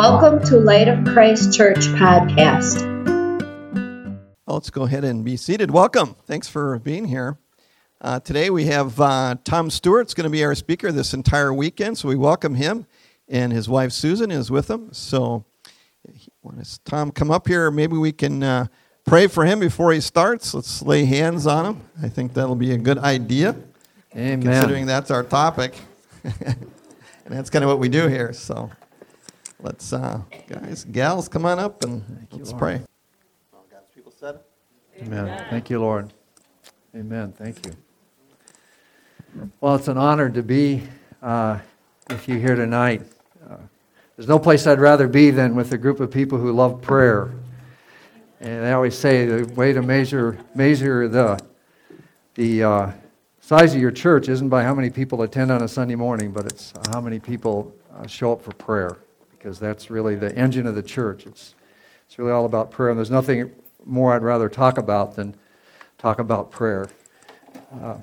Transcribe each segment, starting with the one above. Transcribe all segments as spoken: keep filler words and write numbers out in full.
Welcome to Light of Christ Church podcast. Well, let's go ahead and be seated. Welcome. Thanks for being here. Uh, today we have uh, Tom Stewart's going to be our speaker this entire weekend, so we welcome him, and his wife Susan is with him. So when Tom come up here, maybe we can uh, pray for him before he starts. Let's lay hands on him. I think that'll be a good idea. Amen. Considering that's our topic. And that's kind of what we do here. So let's, uh, guys, gals, come on up and Thank you, let's Lord. pray. All God's people said it. Amen. Amen. Thank you, Lord. Amen. Thank you. Well, it's an honor to be uh, with you here tonight. Uh, there's no place I'd rather be than with a group of people who love prayer. And I always say the way to measure measure the the uh, size of your church isn't by how many people attend on a Sunday morning, but it's how many people uh, show up for prayer, because that's really the engine of the church. It's it's really all about prayer, and there's nothing more I'd rather talk about than talk about prayer. Uh,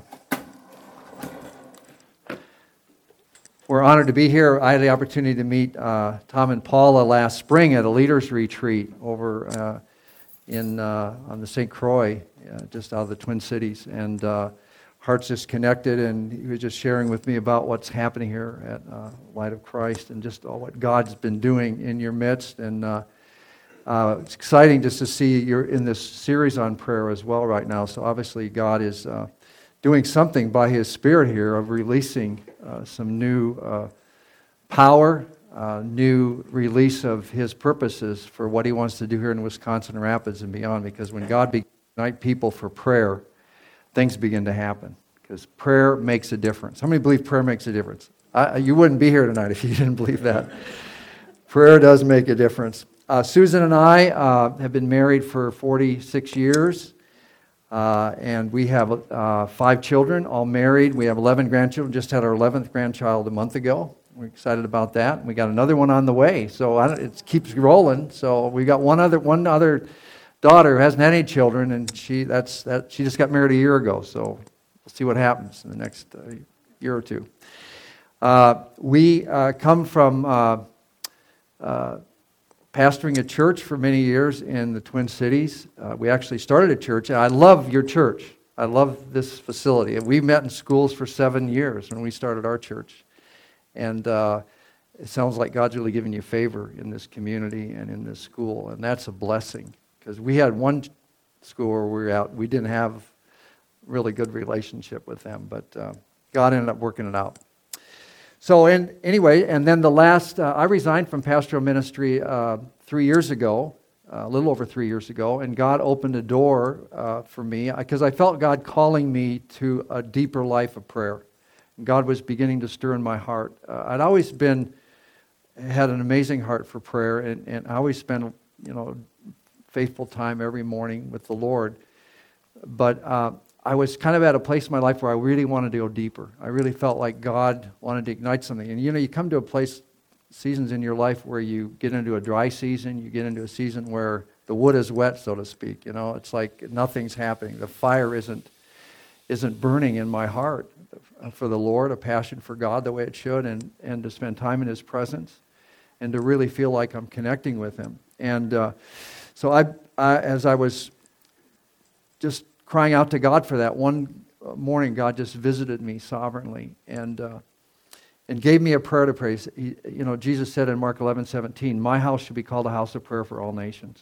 we're honored to be here. I had the opportunity to meet uh, Tom and Paula last spring at a leaders retreat over uh, in uh, on the Saint Croix, uh, just out of the Twin Cities, and uh, hearts just connected, and he was just sharing with me about what's happening here at uh, Light of Christ and just all what God's been doing in your midst. And uh, uh, it's exciting just to see you're in this series on prayer as well right now. So obviously God is uh, doing something by His Spirit here of releasing uh, some new uh, power, uh, new release of His purposes for what He wants to do here in Wisconsin Rapids and beyond. Because when God begins to unite people for prayer, things begin to happen, because prayer makes a difference. How many believe prayer makes a difference? I, you wouldn't be here tonight if you didn't believe that. Prayer does make a difference. Uh, Susan and I uh, have been married for forty-six years, uh, and we have uh, five children, all married. We have eleven grandchildren. Just had our eleventh grandchild a month ago. We're excited about that. We got another one on the way, so I don't, it keeps rolling. So we got one other one other. daughter who hasn't had any children, and she that's that she just got married a year ago, so we'll see what happens in the next uh, year or two. Uh, we uh, come from uh, uh, pastoring a church for many years in the Twin Cities. Uh, we actually started a church, and I love your church. I love this facility. We met in schools for seven years when we started our church, and uh, it sounds like God's really giving you favor in this community and in this school, and that's a blessing. Because we had one school where we were out, we didn't have really good relationship with them, but uh, God ended up working it out. So in, anyway, and then the last, uh, I resigned from pastoral ministry uh, three years ago, uh, a little over three years ago, and God opened a door uh, for me, because I felt God calling me to a deeper life of prayer. And God was beginning to stir in my heart. Uh, I'd always been, had an amazing heart for prayer, and, and I always spent, you know, faithful time every morning with the Lord. But uh, I was kind of at a place in my life where I really wanted to go deeper. I really felt like God wanted to ignite something. And you know, you come to a place, seasons in your life where you get into a dry season, you get into a season where the wood is wet, so to speak. You know, it's like nothing's happening. The fire isn't isn't burning in my heart for the Lord, a passion for God the way it should, and, and to spend time in His presence, and to really feel like I'm connecting with Him. And uh, So I, I, as I was just crying out to God for that, one morning God just visited me sovereignly and uh, and gave me a prayer to pray. He, you know, Jesus said in Mark eleven seventeen, "My house should be called a house of prayer for all nations."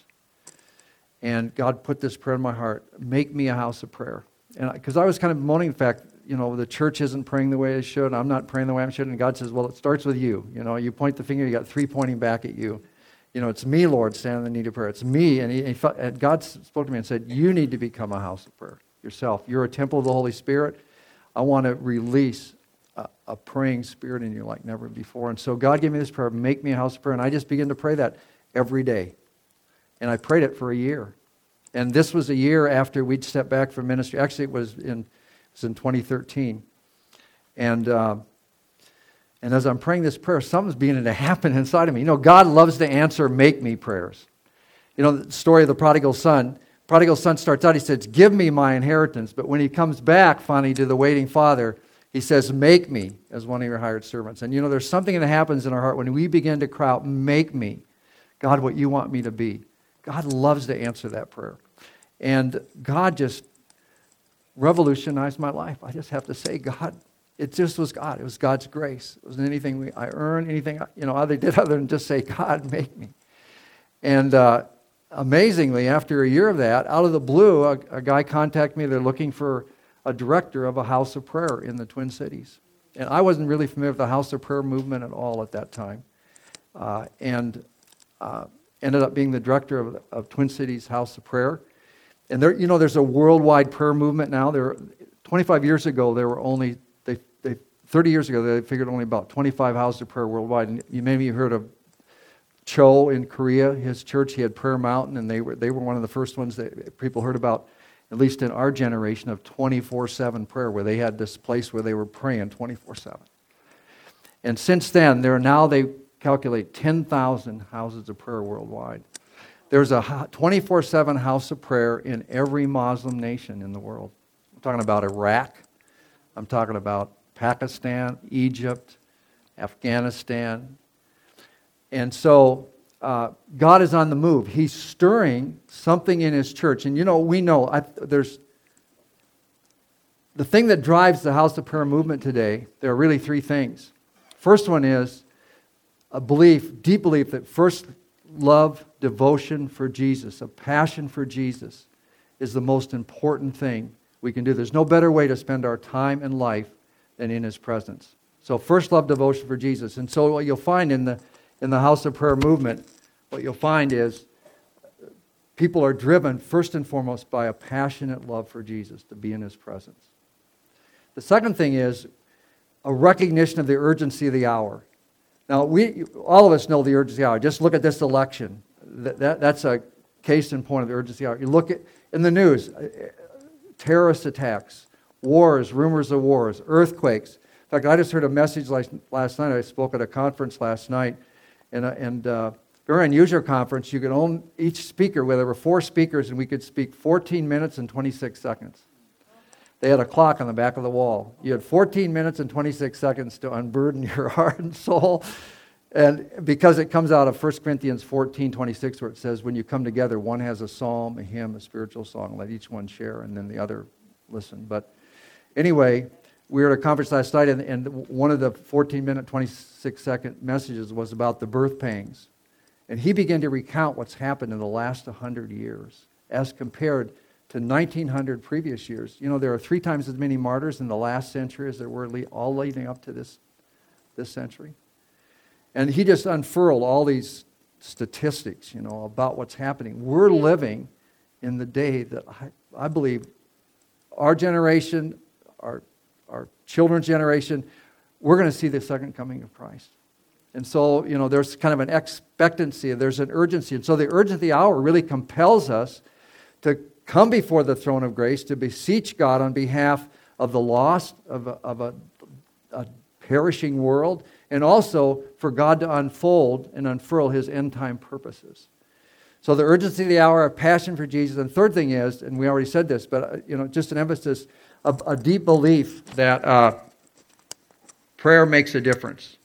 And God put this prayer in my heart: make me a house of prayer. And because I, I was kind of bemoaning the fact, you know, the church isn't praying the way it should. I'm not praying the way I should. And God says, well, it starts with you. You know, you point the finger, you got three pointing back at you. You know, it's me, Lord, standing in the need of prayer. It's me. And, he, he felt, and God spoke to me and said, you need to become a house of prayer yourself. You're a temple of the Holy Spirit. I want to release a, a praying spirit in you like never before. And so God gave me this prayer, make me a house of prayer. And I just began to pray that every day. And I prayed it for a year. And this was a year after we'd stepped back from ministry. Actually, it was in, it was in twenty thirteen. And... Uh, And as I'm praying this prayer, something's beginning to happen inside of me. You know, God loves to answer make me prayers. You know, the story of the prodigal son. Prodigal son starts out, he says, give me my inheritance. But when he comes back finally to the waiting father, he says, make me as one of your hired servants. And you know, there's something that happens in our heart when we begin to cry out, make me. God, what you want me to be. God loves to answer that prayer. And God just revolutionized my life. I just have to say, God, it just was God. It was God's grace. It wasn't anything we, I earned, anything, you know, I did other than just say, God, make me. And uh, amazingly, after a year of that, out of the blue, a, a guy contacted me. They're looking for a director of a house of prayer in the Twin Cities. And I wasn't really familiar with the house of prayer movement at all at that time. Uh, and uh, ended up being the director of, of Twin Cities House of Prayer. And there, you know, there's a worldwide prayer movement now. There, twenty-five years ago, there were only, they, they, thirty years ago, they figured only about twenty-five houses of prayer worldwide. And you maybe heard of Cho in Korea, his church. He had Prayer Mountain, and they were they were one of the first ones that people heard about, at least in our generation, of twenty-four seven prayer, where they had this place where they were praying twenty-four seven. And since then, there are now, they calculate ten thousand houses of prayer worldwide. There's a twenty-four seven house of prayer in every Muslim nation in the world. I'm talking about Iraq. I'm talking about Pakistan, Egypt, Afghanistan. And so uh, God is on the move. He's stirring something in His church. And you know, we know I, there's the thing that drives the house of prayer movement today. There are really three things. First one is a belief, deep belief that first love, devotion for Jesus, a passion for Jesus is the most important thing we can do. There's no better way to spend our time and life than in His presence. So first love, devotion for Jesus. And so what you'll find in the in the house of prayer movement, what you'll find is people are driven first and foremost by a passionate love for Jesus, to be in His presence. The second thing is a recognition of the urgency of the hour. Now, we all of us know the urgency of the hour. Just look at this election. That, that, that's a case in point of the urgency of the hour. You look at in the news, terrorist attacks, wars, rumors of wars, earthquakes. In fact, I just heard a message last, last night. I spoke at a conference last night, and, uh, and uh, very unusual conference. You could own each speaker, where there were four speakers, and we could speak fourteen minutes and twenty-six seconds. They had a clock on the back of the wall. You had fourteen minutes and twenty-six seconds to unburden your heart and soul. And because it comes out of First Corinthians fourteen twenty-six, where it says, when you come together, one has a psalm, a hymn, a spiritual song. Let each one share, and then the other listen. But anyway, we were at a conference last night, and, and one of the fourteen minute, twenty-six second messages was about the birth pangs. And he began to recount what's happened in the last one hundred years as compared to nineteen hundred previous years. You know, there are three times as many martyrs in the last century as there were le- all leading up to this, this century. And he just unfurled all these statistics, you know, about what's happening. We're living in the day that I, I believe our generation, our, our children's generation, we're going to see the second coming of Christ. And so, you know, there's kind of an expectancy, there's an urgency. And so the urgency of the hour really compels us to come before the throne of grace, to beseech God on behalf of the lost, of a, of a, a perishing world, and also for God to unfold and unfurl His end-time purposes. So the urgency of the hour, a passion for Jesus. And third thing is, and we already said this, but uh, you know, just an emphasis, of a deep belief that uh, prayer makes a difference.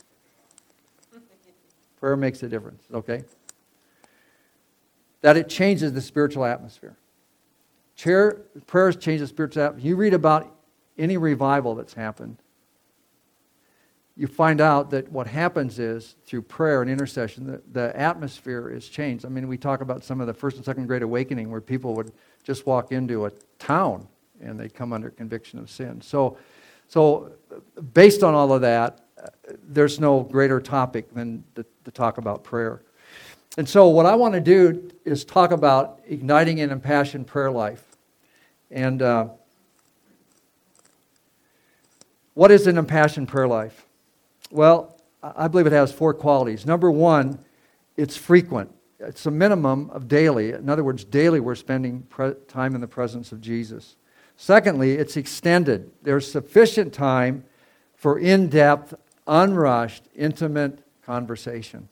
Prayer makes a difference, okay? That it changes the spiritual atmosphere. Prayer, prayers change the spiritual atmosphere. You read about any revival that's happened, you find out that what happens is, through prayer and intercession, the, the atmosphere is changed. I mean, we talk about some of the first and second Great Awakening where people would just walk into a town and they'd come under conviction of sin. So, so based on all of that, there's no greater topic than to, to talk about prayer. And so what I want to do is talk about igniting an impassioned prayer life. And uh, what is an impassioned prayer life? Well, I believe it has four qualities. Number one, it's frequent. It's a minimum of daily. In other words, daily we're spending pre- time in the presence of Jesus. Secondly, it's extended. There's sufficient time for in-depth, unrushed, intimate conversation.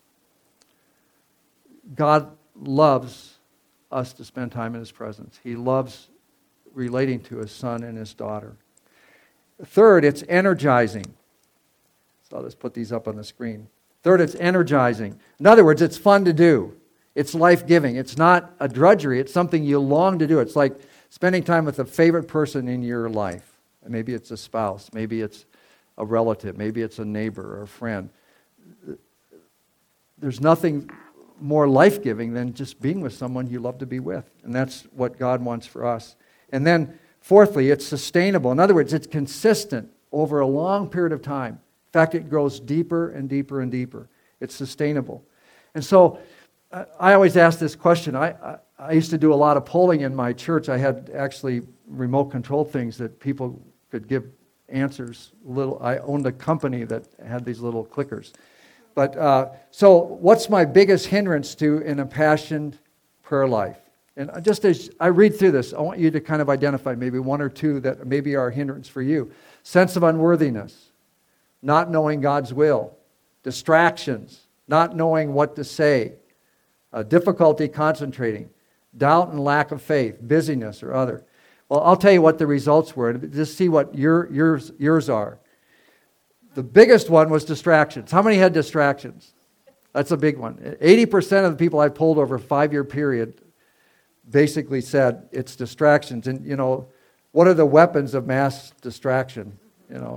God loves us to spend time in His presence. He loves relating to His son and His daughter. Third, it's energizing. So I'll just put these up on the screen. Third, it's energizing. In other words, it's fun to do. It's life-giving. It's not a drudgery. It's something you long to do. It's like spending time with a favorite person in your life. Maybe it's a spouse. Maybe it's a relative. Maybe it's a neighbor or a friend. There's nothing more life-giving than just being with someone you love to be with. And that's what God wants for us. And then, fourthly, it's sustainable. In other words, it's consistent over a long period of time. In fact, it grows deeper and deeper and deeper. It's sustainable. And so, I always ask this question. I, I, I used to do a lot of polling in my church. I had actually remote control things that people could give answers. Little. I owned a company that had these little clickers. But uh, so what's my biggest hindrance to an impassioned prayer life? And just as I read through this, I want you to kind of identify maybe one or two that maybe are a hindrance for you. Sense of unworthiness, not knowing God's will, distractions, not knowing what to say, uh, difficulty concentrating, doubt and lack of faith, busyness or other. Well, I'll tell you what the results were. Just see what your, yours, yours are. The biggest one was distractions. How many had distractions? That's a big one. eighty percent of the people I polled over a five-year period basically said it's distractions. And, you know, what are the weapons of mass distraction? You know,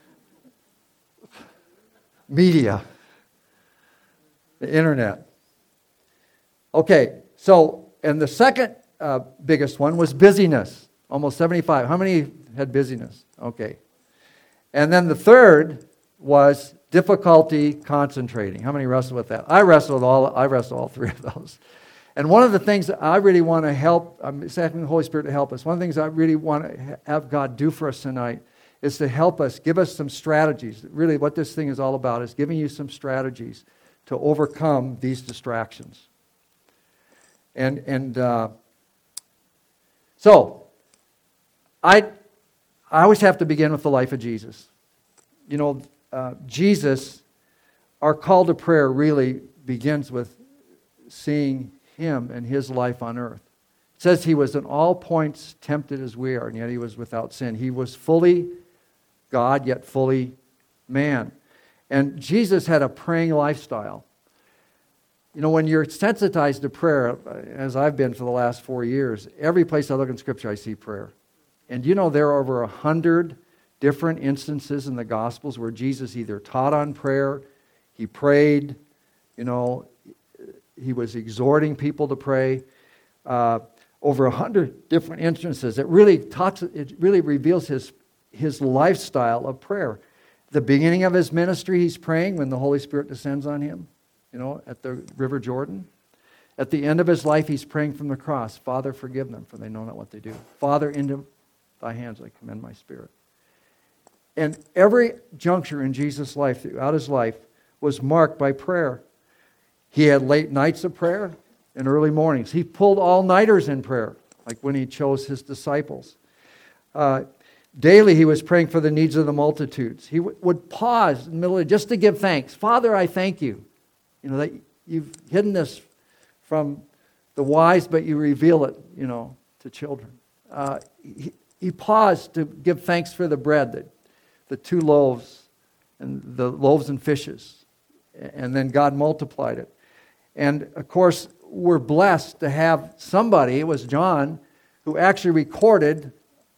media, the internet. Okay, so, and the second uh, biggest one was busyness, almost seventy-five. How many had busyness? Okay. And then the third was difficulty concentrating. How many wrestle with that? I wrestle with all, I wrestle all three of those. And one of the things that I really want to help, I'm asking the Holy Spirit to help us. One of the things I really want to have God do for us tonight is to help us, give us some strategies. Really what this thing is all about is giving you some strategies to overcome these distractions. And, and uh, so, I... I always have to begin with the life of Jesus. You know, uh, Jesus, our call to prayer really begins with seeing Him and His life on earth. It says He was in all points tempted as we are, and yet He was without sin. He was fully God, yet fully man. And Jesus had a praying lifestyle. You know, when you're sensitized to prayer, as I've been for the last four years, every place I look in Scripture I see prayer. And you know, there are over a hundred different instances in the Gospels where Jesus either taught on prayer, He prayed, you know, He was exhorting people to pray. Uh, over a hundred different instances. It really talks. It really reveals His His lifestyle of prayer. The beginning of His ministry, He's praying when the Holy Spirit descends on Him, you know, at the River Jordan. At the end of His life, He's praying from the cross. Father, forgive them, for they know not what they do. Father, into Thy hands I commend my spirit. And every juncture in Jesus' life, throughout His life, was marked by prayer. He had late nights of prayer and early mornings. He pulled all-nighters in prayer, like when He chose His disciples. Uh, daily, He was praying for the needs of the multitudes. He w- would pause in the middle of just to give thanks. Father, I thank You. You know, that You've hidden this from the wise, but You reveal it, you know, to children. Uh, he, He paused to give thanks for the bread, the, the two loaves, and the loaves and fishes. And then God multiplied it. And of course, we're blessed to have somebody, it was John, who actually recorded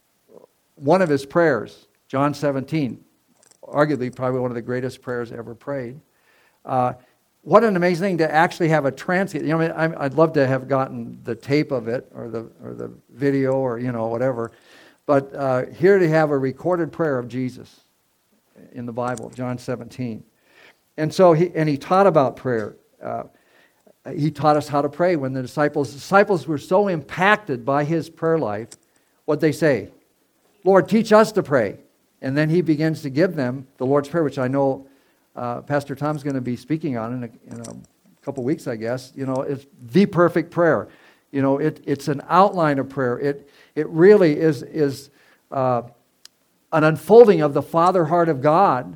one of his prayers, John seventeen. Arguably, probably one of the greatest prayers ever prayed. Uh, what an amazing thing to actually have a transcript. You know, I mean, I'd love to have gotten the tape of it, or the or the video, or you know, whatever. But uh, here to have a recorded prayer of Jesus in the Bible, John seventeen. And so he and he taught about prayer. Uh, he taught us how to pray. When the disciples disciples were so impacted by His prayer life, what'd they say? Lord, teach us to pray. And then He begins to give them the Lord's Prayer, which I know uh, Pastor Tom's going to be speaking on in a, in a couple weeks, I guess. You know, it's the perfect prayer. You know, it, it's an outline of prayer. It it really is is uh, an unfolding of the Father heart of God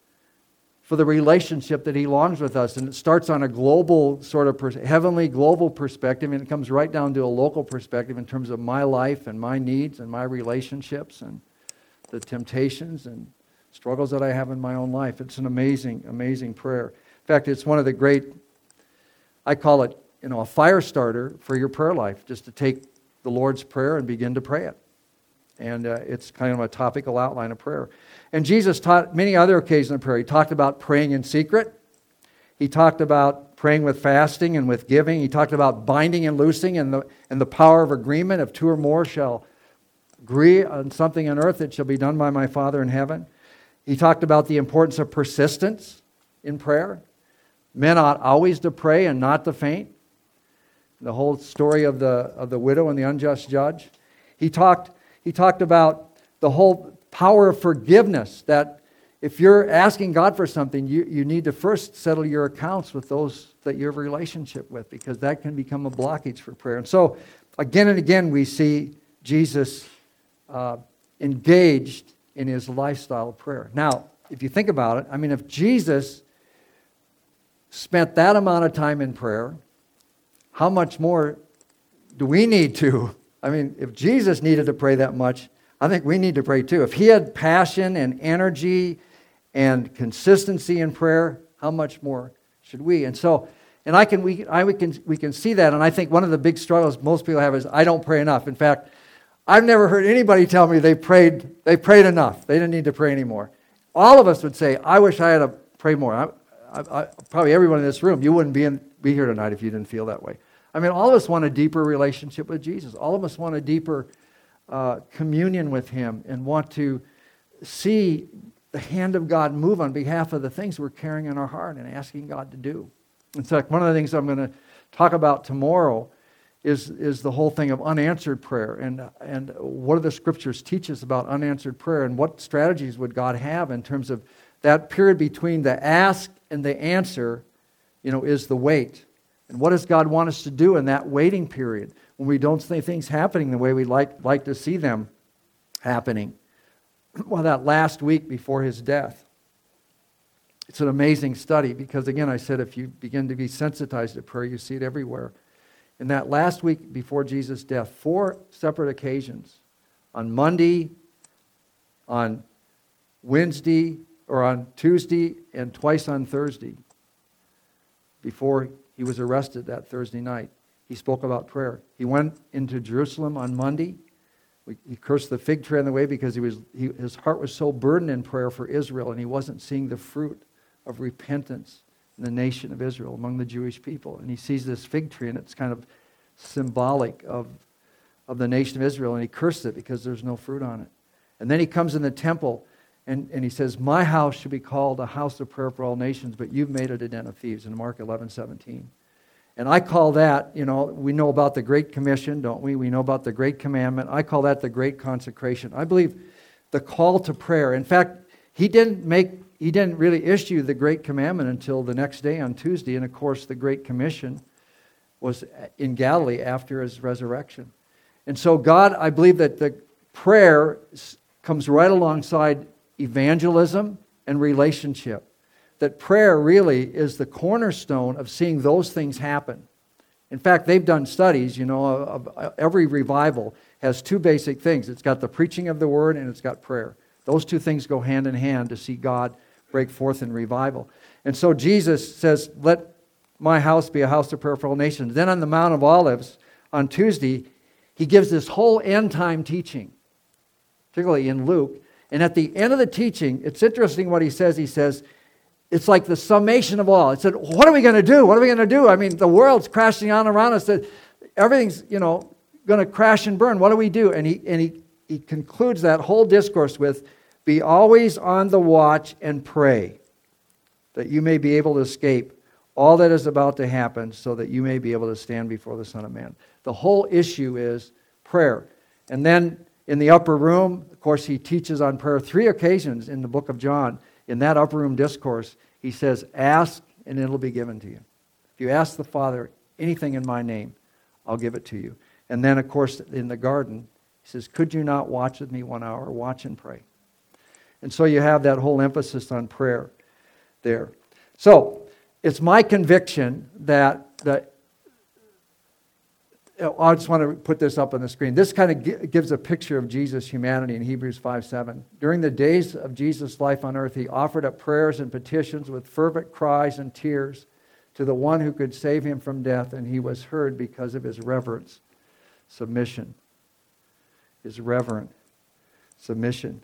for the relationship that He longs with us. And it starts on a global sort of, pers- heavenly global perspective, and it comes right down to a local perspective in terms of my life and my needs and my relationships and the temptations and struggles that I have in my own life. It's an amazing, amazing prayer. In fact, it's one of the great, I call it, you know, a fire starter for your prayer life, just to take the Lord's Prayer and begin to pray it. And uh, it's kind of a topical outline of prayer. And Jesus taught many other occasions of prayer. He talked about praying in secret. He talked about praying with fasting and with giving. He talked about binding and loosing and the, and the power of agreement. If two or more shall agree on something on earth, it shall be done by my Father in heaven. He talked about the importance of persistence in prayer. Men ought always to pray and not to faint. The whole story of the of the widow and the unjust judge. He talked he talked about the whole power of forgiveness, that if you're asking God for something, you, you need to first settle your accounts with those that you have a relationship with, because that can become a blockage for prayer. And so, again and again, we see Jesus uh, engaged in his lifestyle of prayer. Now, if you think about it, I mean, if Jesus spent that amount of time in prayer, how much more do we need to? I mean, if Jesus needed to pray that much, I think we need to pray too. If he had passion and energy and consistency in prayer, how much more should we? And so, and I can we I we can we can see that. And I think one of the big struggles most people have is, I don't pray enough. In fact, I've never heard anybody tell me they prayed they prayed enough. They didn't need to pray anymore. All of us would say, I wish I had to pray more. I, I, I, probably everyone in this room, you wouldn't be in, be here tonight if you didn't feel that way. I mean, all of us want a deeper relationship with Jesus. All of us want a deeper uh, communion with him and want to see the hand of God move on behalf of the things we're carrying in our heart and asking God to do. In fact, one of the things I'm going to talk about tomorrow is, is the whole thing of unanswered prayer, and, and what do the scriptures teach us about unanswered prayer, and what strategies would God have in terms of that period between the ask and the answer, you know, is the wait. And what does God want us to do in that waiting period when we don't see things happening the way we like, like to see them happening? Well, that last week before his death, it's an amazing study because, again, I said if you begin to be sensitized to prayer, you see it everywhere. In that last week before Jesus' death, four separate occasions, on Monday, on Wednesday, or on Tuesday, and twice on Thursday, before he was arrested that Thursday night, he spoke about prayer. He went into Jerusalem on Monday. He cursed the fig tree on the way because he was he, his heart was so burdened in prayer for Israel, and he wasn't seeing the fruit of repentance in the nation of Israel among the Jewish people. And he sees this fig tree, and it's kind of symbolic of, of the nation of Israel, and he cursed it because there's no fruit on it. And then he comes in the temple, and, and he says, my house should be called a house of prayer for all nations, but you've made it a den of thieves, in Mark eleven seventeen. And I call that, you know, we know about the Great Commission, don't we? We know about the Great Commandment. I call that the Great Consecration. I believe the call to prayer. In fact, he didn't make, he didn't really issue the Great Commandment until the next day on Tuesday. And of course, the Great Commission was in Galilee after his resurrection. And so God, I believe that the prayer comes right alongside evangelism and relationship. That prayer really is the cornerstone of seeing those things happen. In fact, they've done studies, you know, of, of every revival has two basic things. It's got the preaching of the word and it's got prayer. Those two things go hand in hand to see God break forth in revival. And so Jesus says, let my house be a house of prayer for all nations. Then on the Mount of Olives on Tuesday, he gives this whole end time teaching, particularly in Luke. And at the end of the teaching, it's interesting what he says. He says, it's like the summation of all. It said, what are we going to do? What are we going to do? I mean, the world's crashing on around us. Everything's, you know, going to crash and burn. What do we do? And he and he, he concludes that whole discourse with, be always on the watch and pray, that you may be able to escape all that is about to happen, so that you may be able to stand before the Son of Man. The whole issue is prayer. And then in the upper room, of course, he teaches on prayer three occasions in the book of John. In that upper room discourse, he says, ask and it'll be given to you. If you ask the Father anything in my name, I'll give it to you. And then, of course, in the garden, he says, could you not watch with me one hour? Watch and pray. And so you have that whole emphasis on prayer there. So it's my conviction that, that I just want to put this up on the screen. This kind of gives a picture of Jesus' humanity in Hebrews five seven. During the days of Jesus' life on earth, he offered up prayers and petitions with fervent cries and tears to the one who could save him from death, and he was heard because of his reverence, submission. His reverent submission.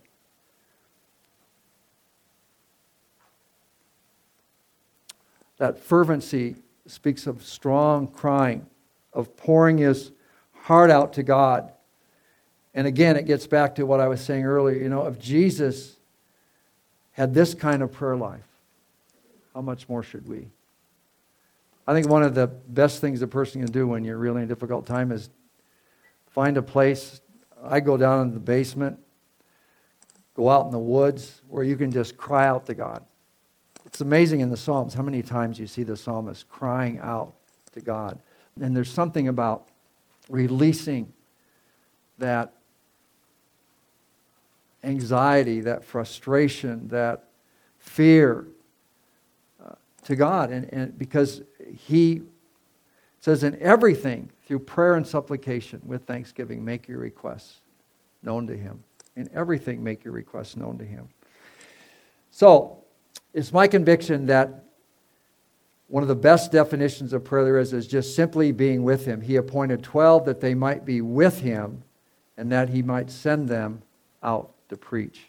That fervency speaks of strong crying, of pouring his heart out to God. And again, it gets back to what I was saying earlier. You know, if Jesus had this kind of prayer life, how much more should we? I think one of the best things a person can do when you're really in a difficult time is find a place. I go down in the basement, go out in the woods where you can just cry out to God. It's amazing in the Psalms how many times you see the psalmist crying out to God. And there's something about releasing that anxiety, that frustration, that fear uh, to God. And, and because he says, in everything, through prayer and supplication, with thanksgiving, make your requests known to him. In everything, make your requests known to him. So, it's my conviction that one of the best definitions of prayer there is is just simply being with him. He appointed twelve that they might be with him and that he might send them out to preach.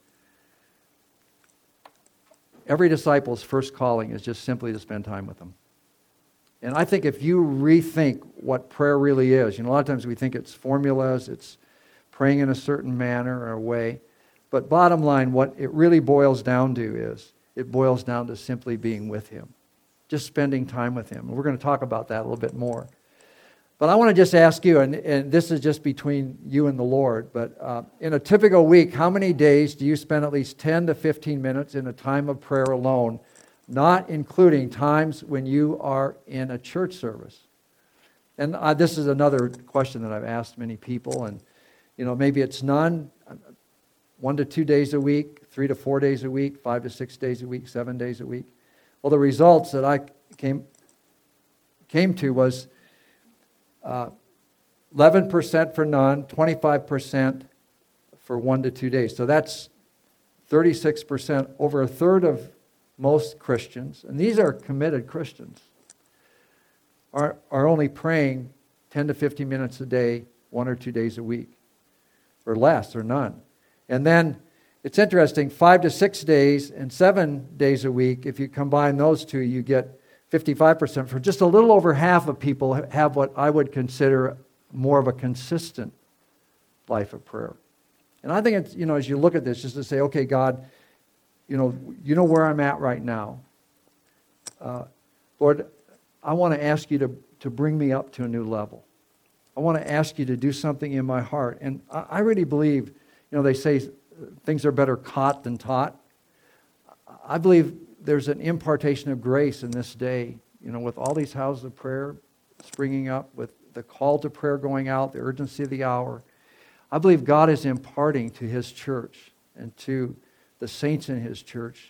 Every disciple's first calling is just simply to spend time with him. And I think if you rethink what prayer really is, you know, a lot of times we think it's formulas, it's praying in a certain manner or way. But bottom line, what it really boils down to is, it boils down to simply being with him. Just spending time with him. And we're going to talk about that a little bit more. But I want to just ask you, and, and this is just between you and the Lord, but uh, in a typical week, how many days do you spend at least ten to fifteen minutes in a time of prayer alone, not including times when you are in a church service? And uh, this is another question that I've asked many people, and you know, maybe it's none, one to two days a week, three to four days a week, five to six days a week, seven days a week. Well, the results that I came came to was uh, eleven percent for none, twenty-five percent for one to two days. So that's thirty-six percent, over a third of most Christians, and these are committed Christians, are, are only praying ten to fifteen minutes a day, one or two days a week, or less, or none. And then it's interesting, five to six days and seven days a week, if you combine those two, you get fifty-five percent. For just a little over half of people have what I would consider more of a consistent life of prayer. And I think it's, you know, as you look at this, just to say, okay, God, you know, you know where I'm at right now. Uh, Lord, I want to ask you to, to bring me up to a new level. I want to ask you to do something in my heart. And I, I really believe, you know, they say things are better caught than taught. I believe there's an impartation of grace in this day, you know, with all these houses of prayer springing up, with the call to prayer going out, the urgency of the hour. I believe God is imparting to his church and to the saints in his church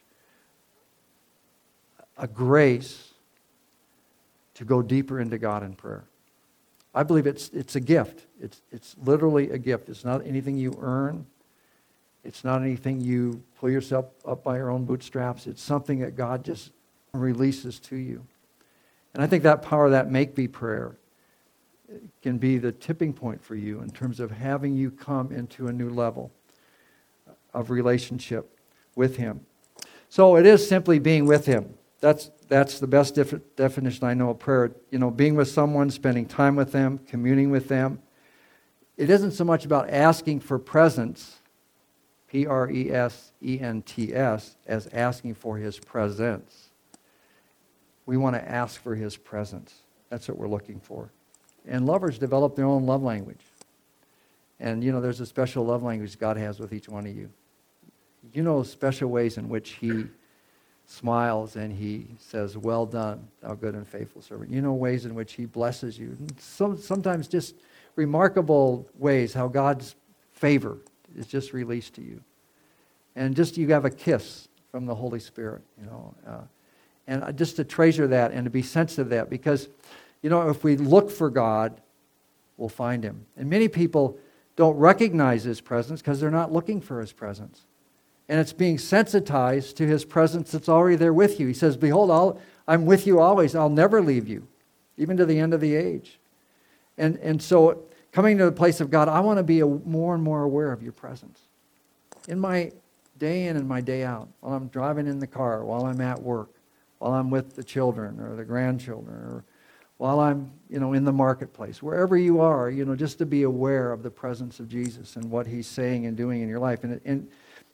a grace to go deeper into God in prayer. I believe it's it's a gift. It's it's literally a gift. It's not anything you earn. It's not anything you pull yourself up by your own bootstraps. It's something that God just releases to you. And I think that power, that make-be prayer, can be the tipping point for you in terms of having you come into a new level of relationship with him. So it is simply being with him. That's that's the best def- definition I know of prayer. You know, being with someone, spending time with them, communing with them. It isn't so much about asking for presence, P R E S E N T S, as asking for his presence. We want to ask for his presence. That's what we're looking for. And lovers develop their own love language. And, you know, there's a special love language God has with each one of you. You know special ways in which he smiles and he says, well done, thou good and faithful servant. You know ways in which he blesses you. Some, sometimes just remarkable ways how God's favor is just released to you. And just you have a kiss from the Holy Spirit, you know. Uh, and just to treasure that and to be sensitive to that. Because, you know, if we look for God will find him. And many people don't recognize his presence because they're not looking for his presence. And it's being sensitized to his presence that's already there with you. He says, behold, I'll, I'm with you always. I'll never leave you, even to the end of the age. And, and so coming to the place of God, I want to be a, more and more aware of your presence. In my day in and my day out, while I'm driving in the car, while I'm at work, while I'm with the children or the grandchildren, or while I'm, you know, in the marketplace, wherever you are, you know, just to be aware of the presence of Jesus and what he's saying and doing in your life. And, and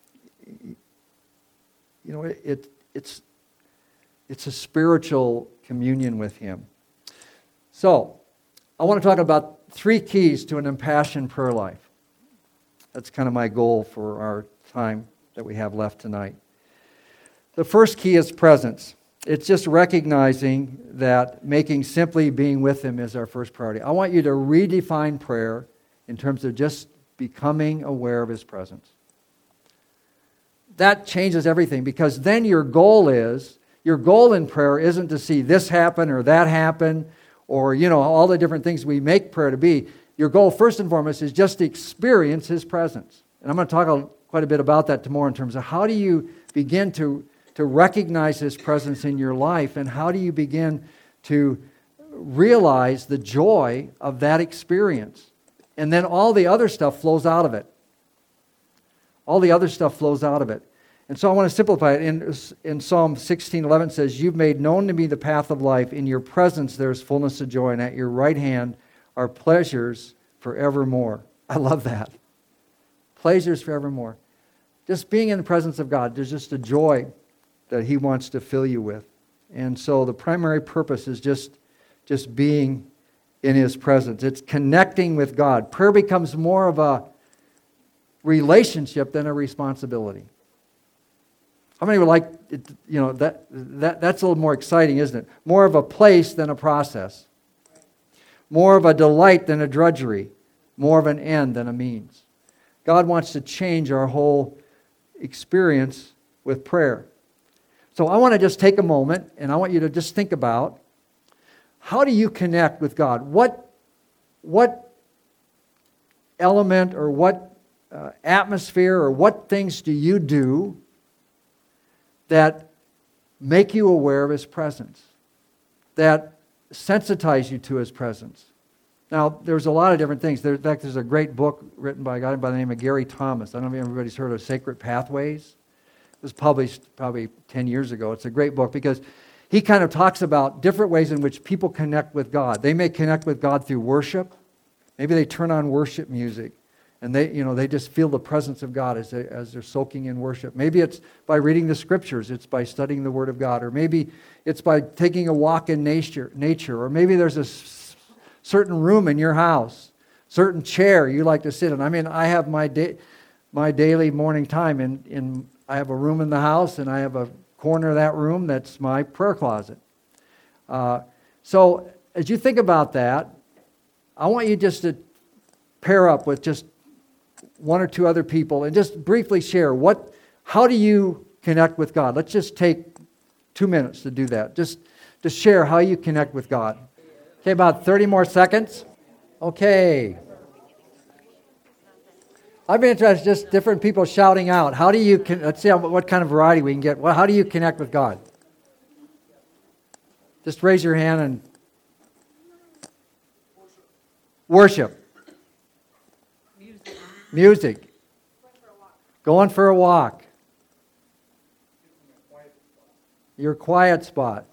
you know, it, it it's it's a spiritual communion with him. So, I want to talk about three keys to an impassioned prayer life. That's kind of my goal for our time that we have left tonight. The first key is presence. It's just recognizing that making simply being with him is our first priority. I want you to redefine prayer in terms of just becoming aware of his presence. That changes everything, because then your goal is, your goal in prayer isn't to see this happen or that happen, or, you know, all the different things we make prayer to be. Your goal, first and foremost, is just to experience his presence. And I'm going to talk a, quite a bit about that tomorrow in terms of how do you begin to, to recognize his presence in your life, and how do you begin to realize the joy of that experience. And then all the other stuff flows out of it. All the other stuff flows out of it. And so I want to simplify it. In, in Psalm sixteen eleven it says, you've made known to me the path of life. In your presence there is fullness of joy, and at your right hand are pleasures forevermore. I love that. Pleasures forevermore. Just being in the presence of God, there's just a joy that he wants to fill you with. And so the primary purpose is just, just being in his presence. It's connecting with God. Prayer becomes more of a relationship than a responsibility. How many would like, it, you know, that, that that's a little more exciting, isn't it? More of a place than a process. More of a delight than a drudgery. More of an end than a means. God wants to change our whole experience with prayer. So I want to just take a moment, and I want you to just think about, how do you connect with God? What, what element or what uh, atmosphere or what things do you do that make you aware of his presence, that sensitize you to his presence? Now, there's a lot of different things. There, in fact, there's a great book written by a guy by the name of Gary Thomas. I don't know if everybody's heard of Sacred Pathways. It was published probably ten years ago. It's a great book because he kind of talks about different ways in which people connect with God. They may connect with God through worship. Maybe they turn on worship music, and they, you know, they just feel the presence of God as, they, as they're soaking in worship. Maybe it's by reading the scriptures. It's by studying the Word of God. Or maybe it's by taking a walk in nature. nature. Or maybe there's a s- certain room in your house, certain chair you like to sit in. I mean, I have my da- my daily morning time. In, in I have a room in the house, and I have a corner of that room that's my prayer closet. Uh, so as you think about that, I want you just to pair up with just one or two other people and just briefly share what, how do you connect with God? Let's just take two minutes to do that. Just to share how you connect with God. Okay, about thirty more seconds. Okay. I've been interested in just different people shouting out. How do you, con- let's see how, what kind of variety we can get. Well, how do you connect with God? Just raise your hand and worship. Music. Music. Going for a walk. Your quiet spot.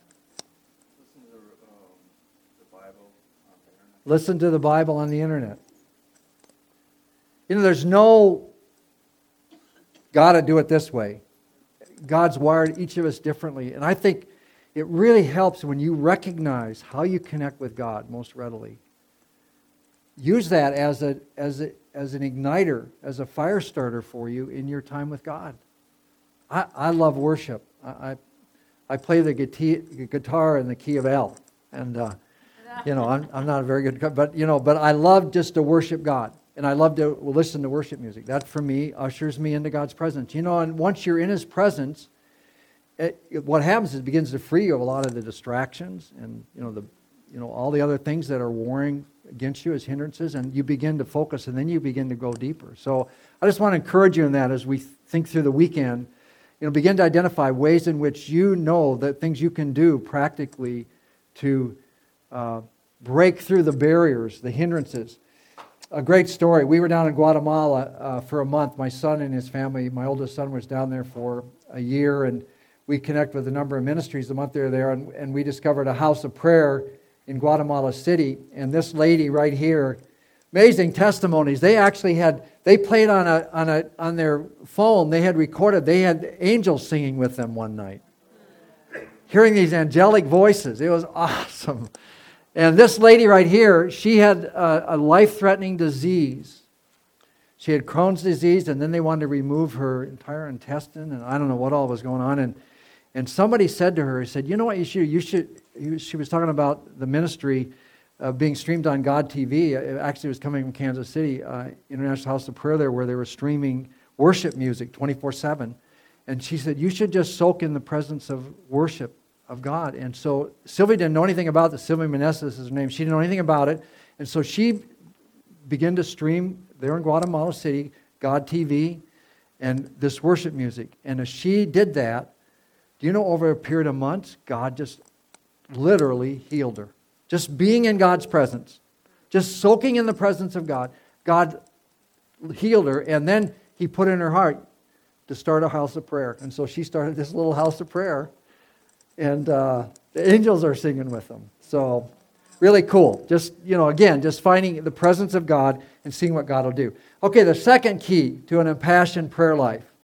Listen to the Bible on the internet. You know, there's no, got to do it this way. God's wired each of us differently. And I think it really helps when you recognize how you connect with God most readily. Use that as a as a as an igniter, as a fire starter for you in your time with God. I, I love worship. I, I I play the guitar in the key of L, and uh, you know I'm I'm not a very good, but you know, but I love just to worship God. And I love to listen to worship music. That, for me, ushers me into God's presence. You know, and once you're in his presence, it, it, what happens is it begins to free you of a lot of the distractions and, you know, the you know, all the other things that are warring against you as hindrances, and you begin to focus, and then you begin to go deeper. So I just want to encourage you in that as we think through the weekend. You know, begin to identify ways in which you know that things you can do practically to uh, break through the barriers, the hindrances. A great story. We were down in Guatemala uh, for a month. My son and his family, my oldest son was down there for a year, and we connect with a number of ministries the month they were there, and, and we discovered a house of prayer in Guatemala City. And this lady right here, amazing testimonies. They actually had, they played on a on a on their phone, they had recorded, they had angels singing with them one night. Hearing these angelic voices. It was awesome. And this lady right here, she had a, a life-threatening disease. She had Crohn's disease, and then they wanted to remove her entire intestine, and I don't know what all was going on. And and somebody said to her, he said, you know what you should, you should, she was talking about the ministry uh, being streamed on God T V. It actually was coming from Kansas City, uh, International House of Prayer there, where they were streaming worship music twenty-four seven. And she said, you should just soak in the presence of worship of God. And so Sylvia didn't know anything about this. Sylvia Meneses is her name. She didn't know anything about it. And so she began to stream there in Guatemala City, God T V, and this worship music. And as she did that, do you know, over a period of months, God just literally healed her. Just being in God's presence, just soaking in the presence of God, God healed her. And then He put in her heart to start a house of prayer. And so she started this little house of prayer. And uh, the angels are singing with them. So really cool. Just, you know, again, just finding the presence of God and seeing what God will do. Okay, the second key to an impassioned prayer life.